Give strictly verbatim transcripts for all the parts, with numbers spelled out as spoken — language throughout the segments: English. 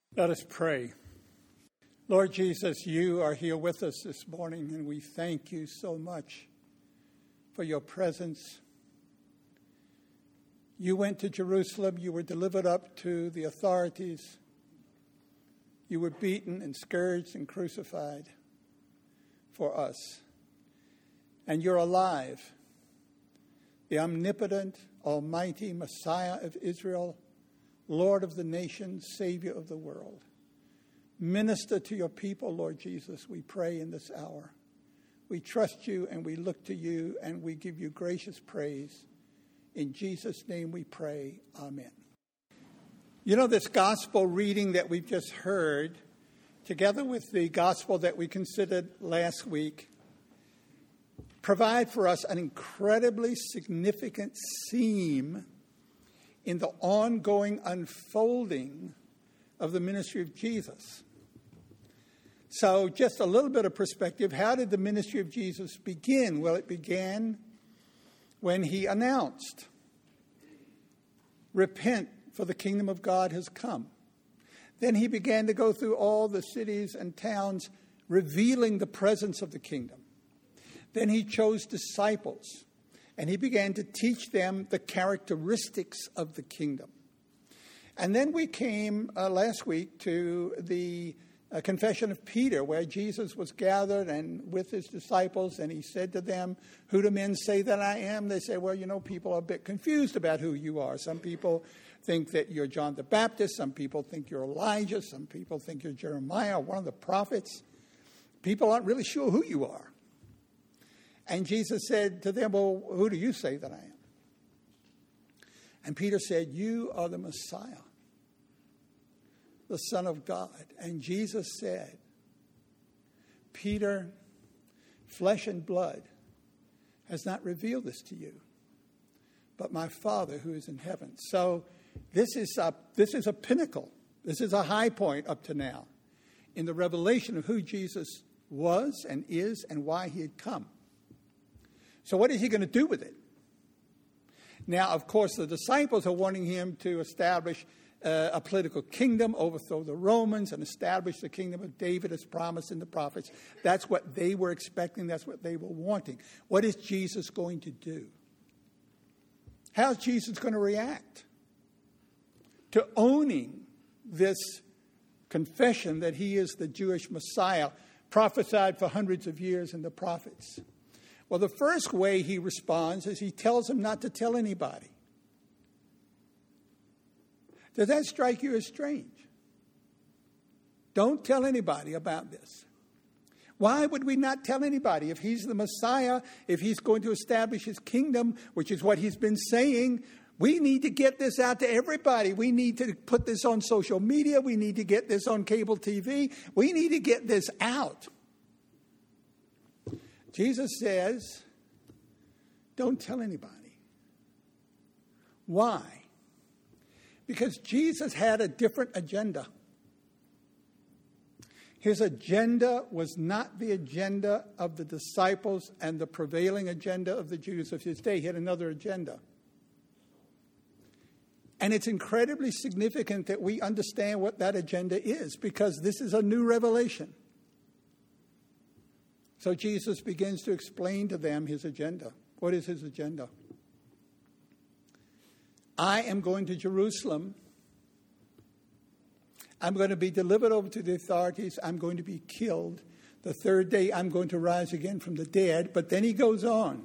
Let us pray. Lord Jesus, you are here with us this morning, and we thank you so much for your presence. You went to Jerusalem. You were delivered up to the authorities. You were beaten and scourged and crucified for us. And you're alive. The omnipotent, almighty Messiah of Israel, Lord of the nations, Savior of the world. Minister to your people, Lord Jesus, we pray in this hour. We trust you and we look to you and we give you gracious praise. In Jesus' name we pray. Amen. You know, this gospel reading that we've just heard, together with the gospel that we considered last week, provide for us an incredibly significant theme in the ongoing unfolding of the ministry of Jesus. So just a little bit of perspective. How did the ministry of Jesus begin? Well, it began when he announced, "Repent, for the kingdom of God has come." Then he began to go through all the cities and towns, revealing the presence of the kingdom. Then he chose disciples, and he began to teach them the characteristics of the kingdom. And then we came uh, last week to the uh, confession of Peter, where Jesus was gathered and with his disciples, and he said to them, "Who do men say that I am?" They say, "Well, you know, people are a bit confused about who you are. Some people think that you're John the Baptist. Some people think you're Elijah. Some people think you're Jeremiah, one of the prophets. People aren't really sure who you are." And Jesus said to them, "Well, who do you say that I am?" And Peter said, "You are the Messiah, the Son of God." And Jesus said, "Peter, flesh and blood has not revealed this to you, but my Father who is in heaven." So this is a, this is a pinnacle. This is a high point up to now in the revelation of who Jesus was and is and why he had come. So what is he going to do with it? Now, of course, the disciples are wanting him to establish uh, a political kingdom, overthrow the Romans, and establish the kingdom of David as promised in the prophets. That's what they were expecting. That's what they were wanting. What is Jesus going to do? How's Jesus going to react to owning this confession that he is the Jewish Messiah, prophesied for hundreds of years in the prophets? Well, the first way he responds is he tells them not to tell anybody. Does that strike you as strange? Don't tell anybody about this. Why would we not tell anybody? If he's the Messiah, if he's going to establish his kingdom, which is what he's been saying, we need to get this out to everybody. We need to put this on social media. We need to get this on cable T V. We need to get this out. Jesus says, don't tell anybody. Why? Because Jesus had a different agenda. His agenda was not the agenda of the disciples and the prevailing agenda of the Jews of his day. He had another agenda. And it's incredibly significant that we understand what that agenda is, because this is a new revelation. So Jesus begins to explain to them his agenda. What is his agenda? I am going to Jerusalem. I'm going to be delivered over to the authorities. I'm going to be killed. The third day I'm going to rise again from the dead. But then he goes on.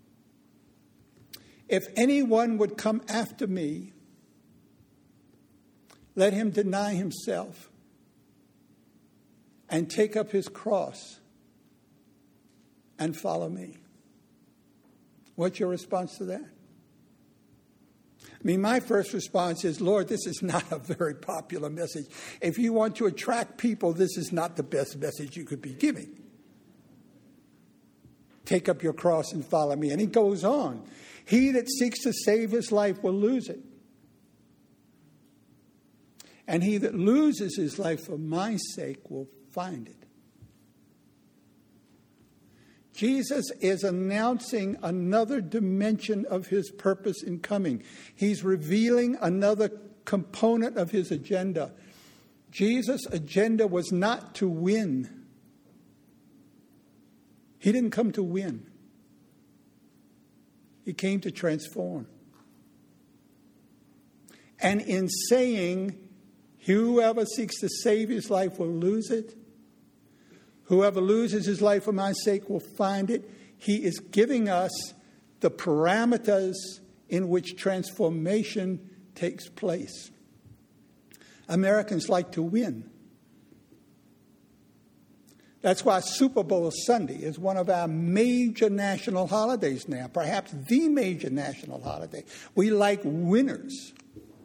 If anyone would come after me, let him deny himself and take up his cross and follow me. What's your response to that? I mean, my first response is, Lord, this is not a very popular message. If you want to attract people, this is not the best message you could be giving. Take up your cross and follow me. And he goes on. He that seeks to save his life will lose it. And he that loses his life for my sake will find it. Jesus is announcing another dimension of his purpose in coming. He's revealing another component of his agenda. Jesus' agenda was not to win. He didn't come to win. He came to transform. And in saying, whoever seeks to save his life will lose it, whoever loses his life for my sake will find it, he is giving us the parameters in which transformation takes place. Americans like to win. That's why Super Bowl Sunday is one of our major national holidays now, perhaps the major national holiday. We like winners.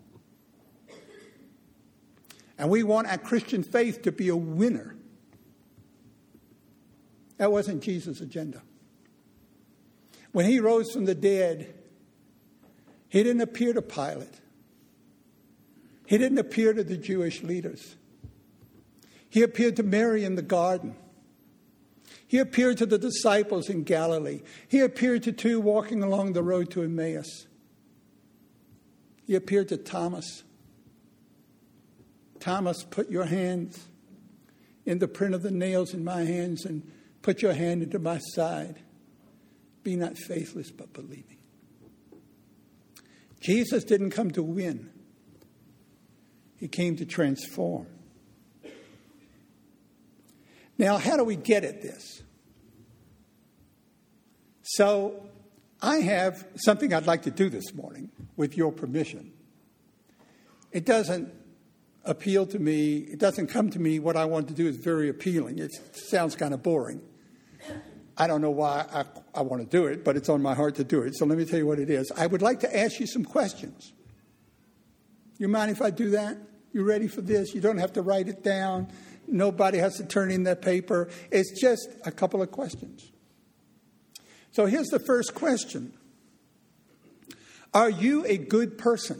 And we want our Christian faith to be a winner. That wasn't Jesus' agenda. When he rose from the dead, he didn't appear to Pilate. He didn't appear to the Jewish leaders. He appeared to Mary in the garden. He appeared to the disciples in Galilee. He appeared to two walking along the road to Emmaus. He appeared to Thomas. Thomas, put your hands in the print of the nails in my hands and put your hand into my side. Be not faithless, but believing. Jesus didn't come to win. He came to transform. Now, how do we get at this? So, I have something I'd like to do this morning, with your permission. It doesn't appeal to me. It doesn't come to me. What I want to do is very appealing. It sounds kind of boring. I don't know why I, I want to do it, but it's on my heart to do it. So let me tell you what it is. I would like to ask you some questions. You mind if I do that? You ready for this? You don't have to write it down. Nobody has to turn in their paper. It's just a couple of questions. So here's the first question. Are you a good person?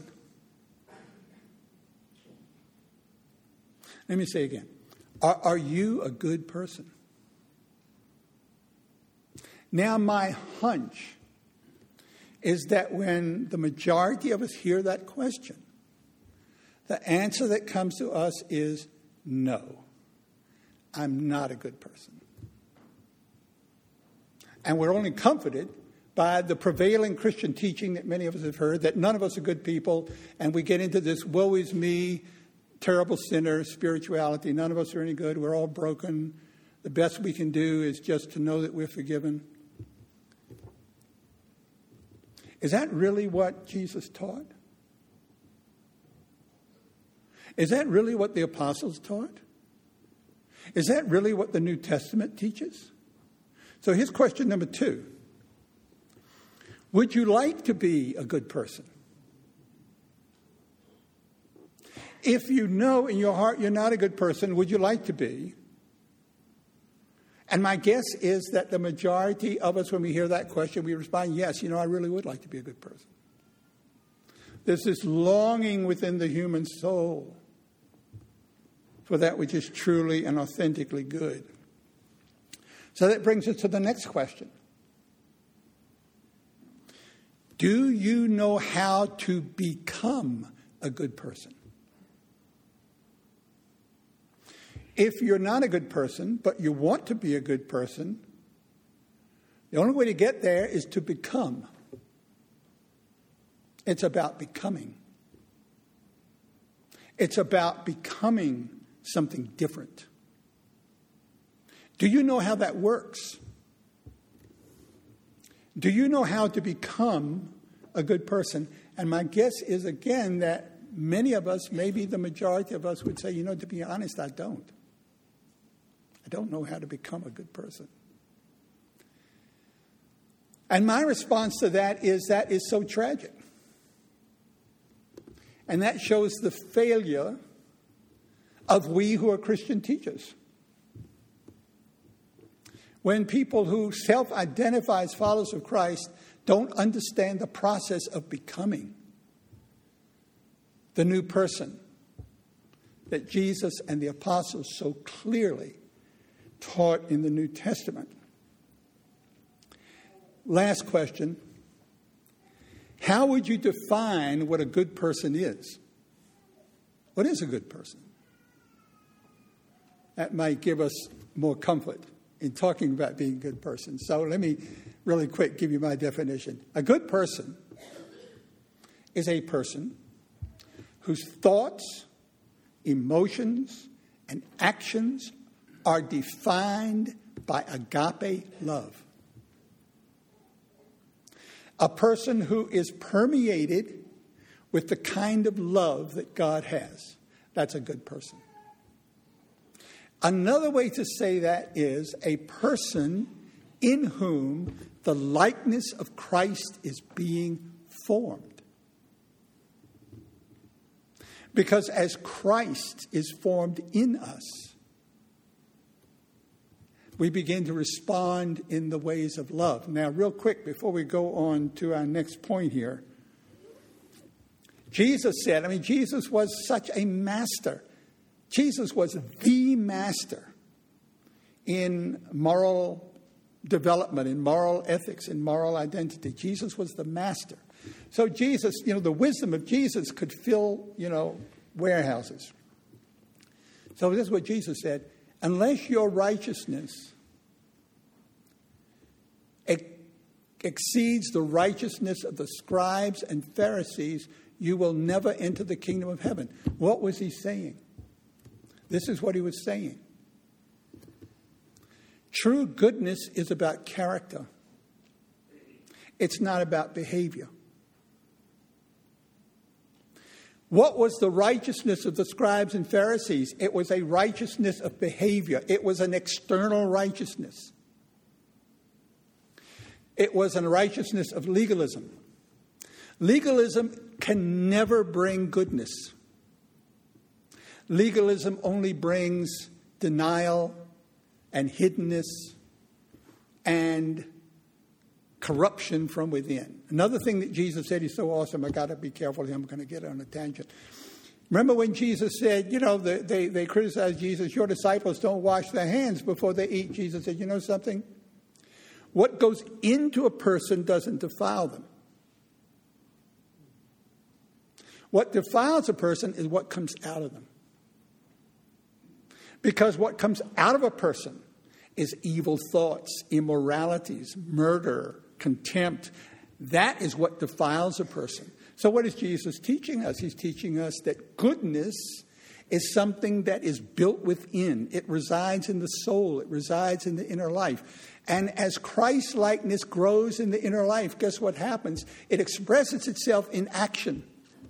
Let me say again. Are, are you a good person? Now, my hunch is that when the majority of us hear that question, the answer that comes to us is no. I'm not a good person. And we're only comforted by the prevailing Christian teaching that many of us have heard, that none of us are good people, and we get into this woe is me, terrible sinner spirituality. None of us are any good. We're all broken. The best we can do is just to know that we're forgiven. Is that really what Jesus taught? Is that really what the apostles taught? Is that really what the New Testament teaches? So here's question number two. Would you like to be a good person? If you know in your heart you're not a good person, would you like to be? And my guess is that the majority of us, when we hear that question, we respond, yes, you know, I really would like to be a good person. There's this longing within the human soul for that which is truly and authentically good. So that brings us to the next question. Do you know how to become a good person? If you're not a good person, but you want to be a good person, the only way to get there is to become. It's about becoming. It's about becoming something different. Do you know how that works? Do you know how to become a good person? And my guess is, again, that many of us, maybe the majority of us, would say, you know, to be honest, I don't. I don't know how to become a good person. And my response to that is that is so tragic. And that shows the failure of we who are Christian teachers. When people who self-identify as followers of Christ don't understand the process of becoming the new person that Jesus and the apostles so clearly taught in the New Testament. Last question. How would you define what a good person is? What is a good person? That might give us more comfort in talking about being a good person. So let me really quick give you my definition. A good person is a person whose thoughts, emotions, and actions are defined by agape love. A person who is permeated with the kind of love that God has. That's a good person. Another way to say that is a person in whom the likeness of Christ is being formed. Because as Christ is formed in us, we begin to respond in the ways of love. Now, real quick, before we go on to our next point here, Jesus said, I mean, Jesus was such a master. Jesus was the master in moral development, in moral ethics, in moral identity. Jesus was the master. So Jesus, you know, the wisdom of Jesus could fill, you know, warehouses. So this is what Jesus said. Unless your righteousness ex- exceeds the righteousness of the scribes and Pharisees, you will never enter the kingdom of heaven. What was he saying? This is what he was saying. True goodness is about character. It's not about behavior. What was the righteousness of the scribes and Pharisees? It was a righteousness of behavior. It was an external righteousness. It was a righteousness of legalism. Legalism can never bring goodness. Legalism only brings denial and hiddenness and corruption from within. Another thing that Jesus said, he's so awesome, I got to be careful here, I'm going to get on a tangent. Remember when Jesus said, you know, the, they, they criticized Jesus, your disciples don't wash their hands before they eat. Jesus said, you know something? What goes into a person doesn't defile them. What defiles a person is what comes out of them. Because what comes out of a person is evil thoughts, immoralities, murder, contempt. That is what defiles a person. So what is Jesus teaching us? He's teaching us that goodness is something that is built within. It resides in the soul. It resides in the inner life. And as Christ-likeness grows in the inner life, guess what happens? It expresses itself in action.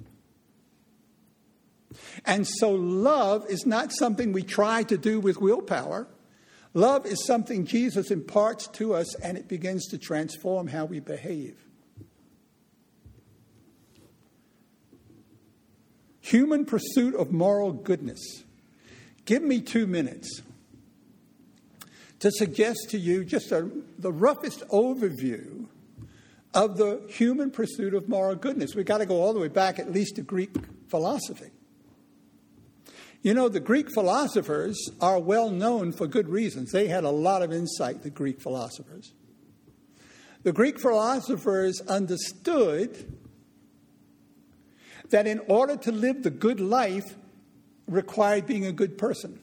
And so love is not something we try to do with willpower. Love is something Jesus imparts to us, and it begins to transform how we behave. Human pursuit of moral goodness. Give me two minutes to suggest to you just a, the roughest overview of the human pursuit of moral goodness. We've got to go all the way back at least to Greek philosophy. You know, the Greek philosophers are well known for good reasons. They had a lot of insight, the Greek philosophers. The Greek philosophers understood that in order to live the good life required being a good person.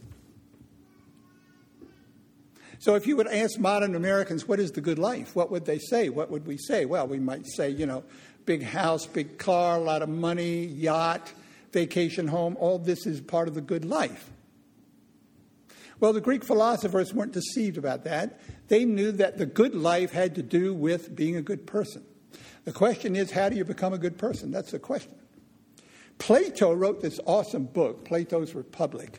So if you would ask modern Americans, what is the good life? What would they say? What would we say? Well, we might say, you know, big house, big car, a lot of money, yacht, vacation home. All this is part of the good life. Well, the Greek philosophers weren't deceived about that. They knew that the good life had to do with being a good person. The question is, how do you become a good person? That's the question. Plato wrote this awesome book, Plato's Republic.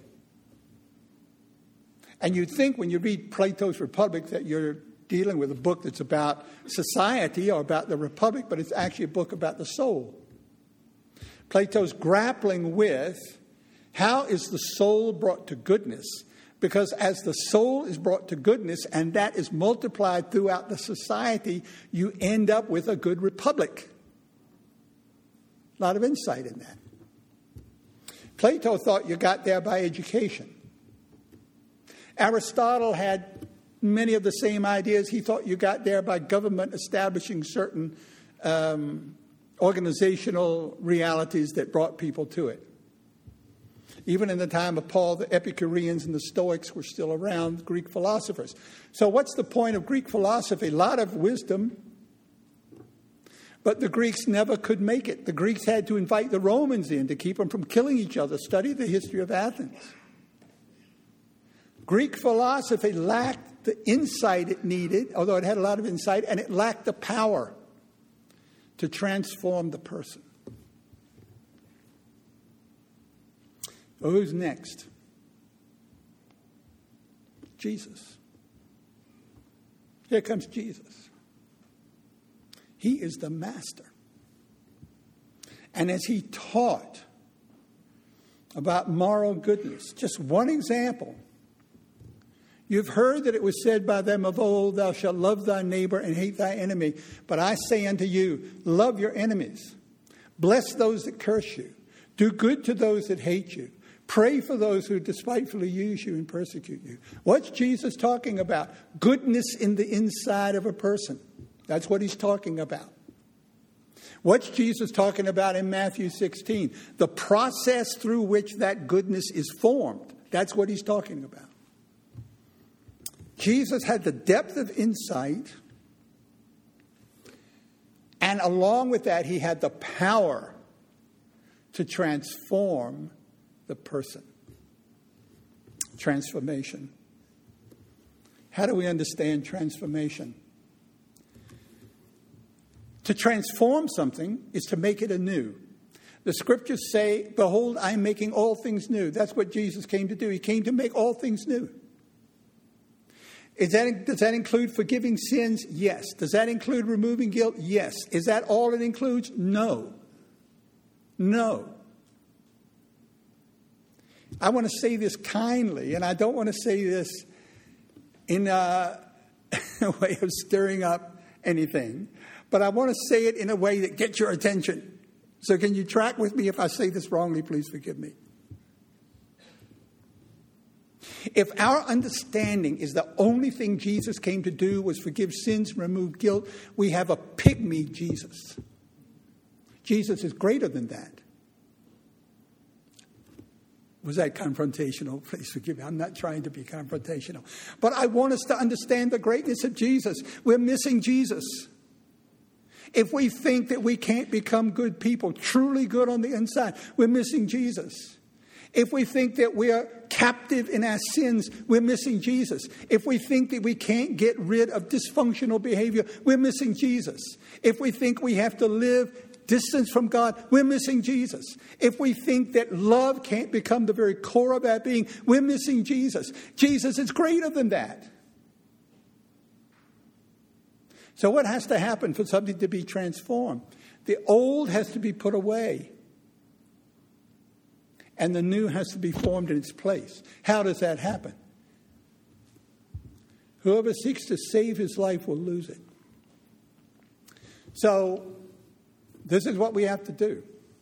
And you'd think when you read Plato's Republic that you're dealing with a book that's about society or about the Republic, but it's actually a book about the soul. Plato's grappling with how is the soul brought to goodness? Because as the soul is brought to goodness and that is multiplied throughout the society, you end up with a good republic. A lot of insight in that. Plato thought you got there by education. Aristotle had many of the same ideas. He thought you got there by government establishing certain um, organizational realities that brought people to it. Even in the time of Paul, the Epicureans and the Stoics were still around, Greek philosophers. So what's the point of Greek philosophy? A lot of wisdom, but the Greeks never could make it. The Greeks had to invite the Romans in to keep them from killing each other. Study the history of Athens. Greek philosophy lacked the insight it needed, although it had a lot of insight, and it lacked the power to transform the person. So who's next? Jesus. Here comes Jesus. He is the master. And as he taught about moral goodness, just one example. You've heard that it was said by them of old, thou shalt love thy neighbor and hate thy enemy. But I say unto you, love your enemies. Bless those that curse you. Do good to those that hate you. Pray for those who despitefully use you and persecute you. What's Jesus talking about? Goodness in the inside of a person. That's what he's talking about. What's Jesus talking about in Matthew sixteen? The process through which that goodness is formed. That's what he's talking about. Jesus had the depth of insight, and along with that, he had the power to transform the person. Transformation. How do we understand transformation? To transform something is to make it anew. The scriptures say, behold, I am making all things new. That's what Jesus came to do. He came to make all things new. Is that, does that include forgiving sins? Yes. Does that include removing guilt? Yes. Is that all it includes? No. No. I want to say this kindly, and I don't want to say this in a, a way of stirring up anything, but I want to say it in a way that gets your attention. So can you track with me? If I say this wrongly, please forgive me. If our understanding is the only thing Jesus came to do was forgive sins, remove guilt, we have a pygmy Jesus. Jesus is greater than that. Was that confrontational? Please forgive me. I'm not trying to be confrontational. But I want us to understand the greatness of Jesus. We're missing Jesus. If we think that we can't become good people, truly good on the inside, we're missing Jesus. If we think that we are captive in our sins, we're missing Jesus. If we think that we can't get rid of dysfunctional behavior, we're missing Jesus. If we think we have to live distance from God, we're missing Jesus. If we think that love can't become the very core of our being, we're missing Jesus. Jesus is greater than that. So what has to happen for something to be transformed? The old has to be put away, and the new has to be formed in its place. How does that happen? Whoever seeks to save his life will lose it. So this is what we have to do.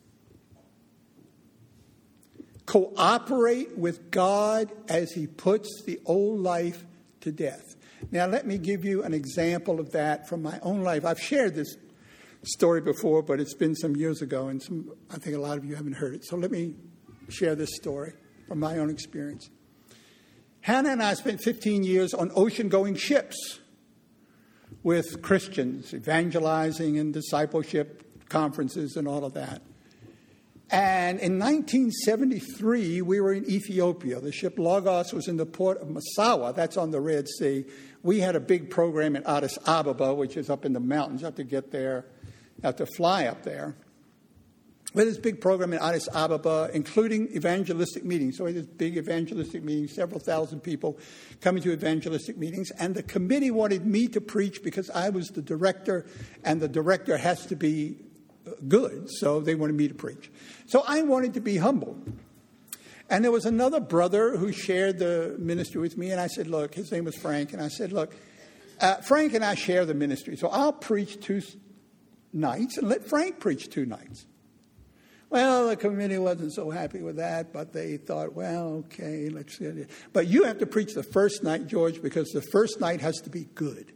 Cooperate with God as he puts the old life to death. Now, let me give you an example of that from my own life. I've shared this story before, but it's been some years ago, and some, I think a lot of you haven't heard it. So let me share this story from my own experience. Hannah and I spent fifteen years on ocean-going ships with Christians, evangelizing and discipleship conferences and all of that. And in nineteen seventy-three, we were in Ethiopia. The ship Lagos was in the port of Massawa. That's on the Red Sea. We had a big program in Addis Ababa, which is up in the mountains. You have to get there, you have to fly up there. We had this big program in Addis Ababa, including evangelistic meetings. So we had this big evangelistic meeting, several thousand people coming to evangelistic meetings. And the committee wanted me to preach because I was the director, and the director has to be good, so they wanted me to preach. So I wanted to be humble. And there was another brother who shared the ministry with me, and I said, look, his name was Frank, and I said, look, uh, Frank and I share the ministry, so I'll preach two nights and let Frank preach two nights. Well, the committee wasn't so happy with that, but they thought, well, okay, let's get it. But you have to preach the first night, George, because the first night has to be good.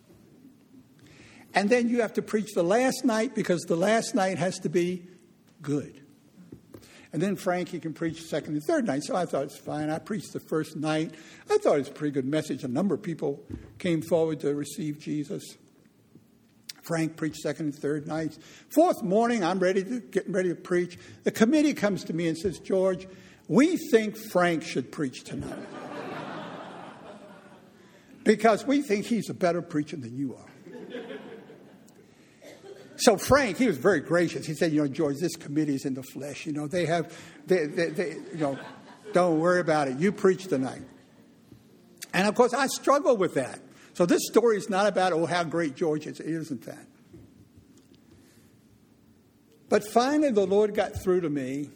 And then you have to preach the last night because the last night has to be good. And then Frank, he can preach the second and third night. So I thought it's fine. I preached the first night. I thought it was a pretty good message. A number of people came forward to receive Jesus. Frank preached second and third nights. Fourth morning, I'm ready to getting ready to preach. The committee comes to me and says, George, we think Frank should preach tonight. Because we think he's a better preacher than you are. So Frank, he was very gracious. He said, you know, George, this committee is in the flesh. You know, they have, they, they, they, you know, don't worry about it. You preach tonight. And, of course, I struggle with that. So this story is not about, oh, how great George is. It isn't that. But finally, the Lord got through to me.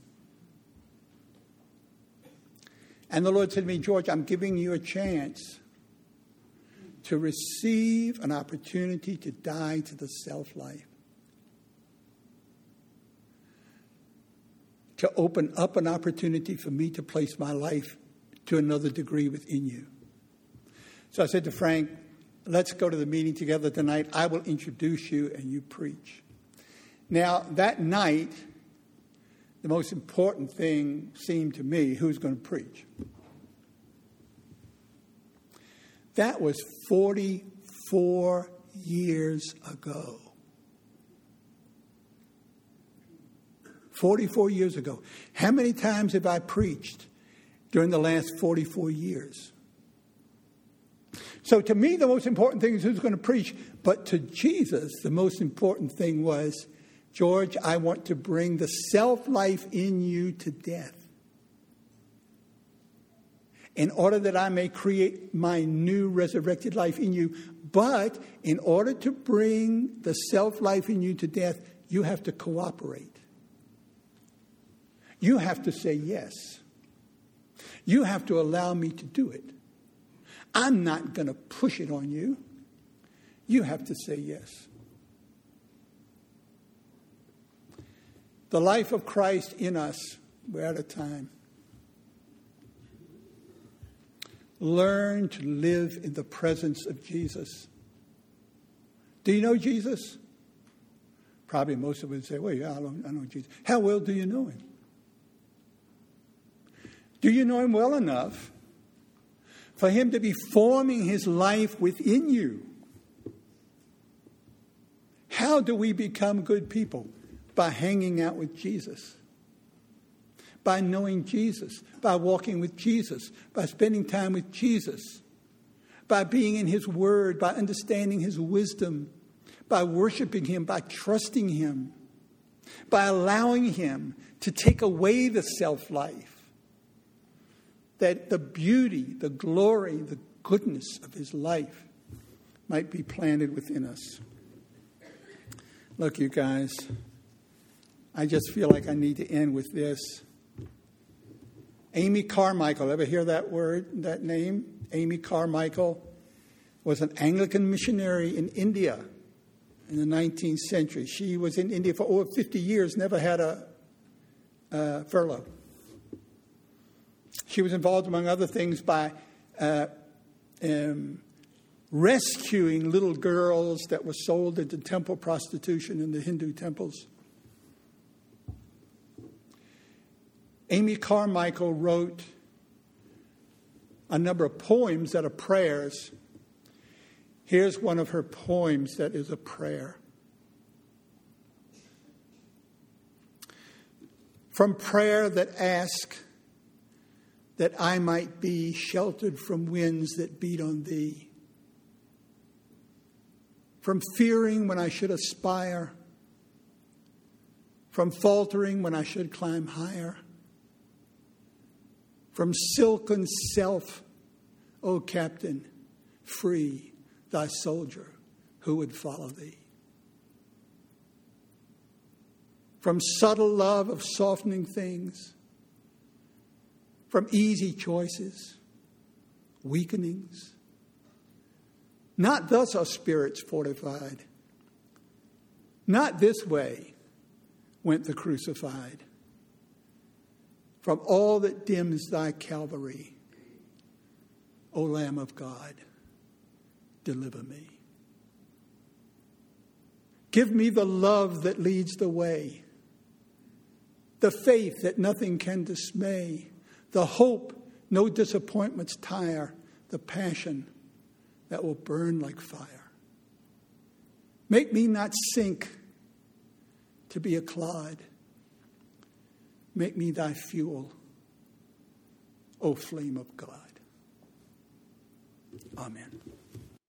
And the Lord said to me, George, I'm giving you a chance to receive an opportunity to die to the self-life. To open up an opportunity for me to place my life to another degree within you. So I said to Frank, let's go to the meeting together tonight. I will introduce you and you preach. Now, that night, the most important thing seemed to me, who's going to preach? That was forty-four years ago. forty-four years ago. How many times have I preached during the last forty-four years? So to me, the most important thing is who's going to preach. But to Jesus, the most important thing was, George, I want to bring the self-life in you to death, in order that I may create my new resurrected life in you. But in order to bring the self-life in you to death, you have to cooperate. You have to say yes. You have to allow me to do it. I'm not going to push it on you. You have to say yes. The life of Christ in us, we're out of time. Learn to live in the presence of Jesus. Do you know Jesus? Probably most of us would say, well, yeah, I know, I know Jesus. How well do you know him? Do you know him well enough for him to be forming his life within you? How do we become good people? By hanging out with Jesus. By knowing Jesus, by walking with Jesus, by spending time with Jesus, by being in his word, by understanding his wisdom, by worshiping him, by trusting him, by allowing him to take away the self-life, that the beauty, the glory, the goodness of his life might be planted within us. Look, you guys, I just feel like I need to end with this. Amy Carmichael, ever hear that word, that name? Amy Carmichael was an Anglican missionary in India in the nineteenth century. She was in India for over fifty years, never had a uh, furlough. She was involved, among other things, by uh, um, rescuing little girls that were sold into temple prostitution in the Hindu temples. Amy Carmichael wrote a number of poems that are prayers. Here's one of her poems that is a prayer. From prayer that ask that I might be sheltered from winds that beat on thee. From fearing when I should aspire. From faltering when I should climb higher. From silken self, O Captain, free thy soldier who would follow thee. From subtle love of softening things, from easy choices, weakenings. Not thus are spirits fortified. Not this way went the crucified. From all that dims thy Calvary, O Lamb of God, deliver me. Give me the love that leads the way. the faith that nothing can dismay, the hope no disappointments tire, the passion that will burn like fire. Make me not sink to be a clod. Make me thy fuel, O flame of God. Amen.